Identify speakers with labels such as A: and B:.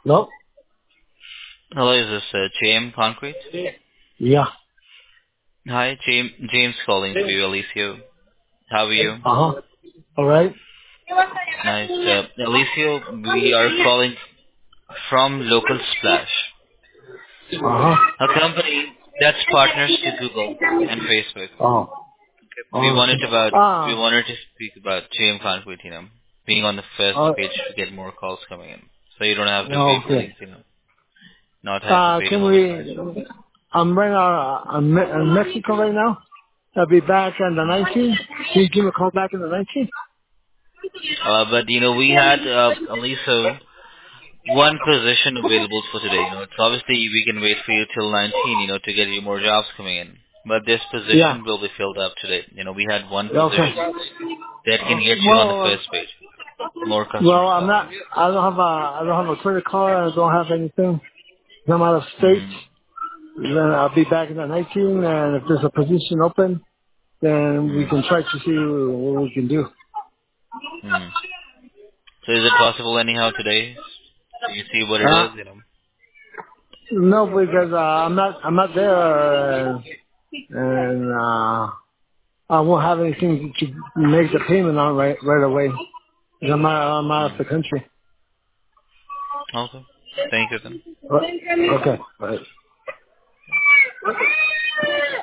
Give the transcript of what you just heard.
A: No?
B: Hello, is this JM Concrete?
A: Yeah.
B: Hi, James calling for you, Alicio. How are you?
A: Uh-huh. All right.
B: Nice. Alicio, we are calling from Local Splash,
A: Uh-huh.
B: a company that's partners to Google and Facebook.
A: Oh.
B: We
A: Oh,
B: wanted about we
A: ah,
B: wanted to speak about JM Concrete, being on the first
A: uh,
B: page to get more calls coming in, so you don't have to
A: no,
B: wait for
A: okay.
B: things, not have to wait
A: Can
B: all the time.
A: I'm right now, I'm in Mexico right now. I'll be back on the 19th. Can you give me a call back on the 19th?
B: But we had Aliso one position available for today. It's obviously we can wait for you till 19, to get you more jobs coming in. But this
A: Yeah.
B: position will be filled up today. We had one
A: Okay.
B: position that can get you on the
A: Well,
B: first page. More
A: well,
B: customer
A: I'm
B: calls.
A: not, I don't have a credit card. I don't have anything. I'm out of state.
B: Mm-hmm.
A: Then I'll be back in the 19th, and if there's a position open, then we can
B: Mm-hmm.
A: try to see what we can do.
B: Mm-hmm. So is it possible anyhow today? So you see what it
A: Uh,
B: is.
A: no, because I'm not there, and I won't have anything to make the payment on right away. I'm out of the
B: Mm.
A: country.
B: Okay. Thank you then.
A: Okay. Right.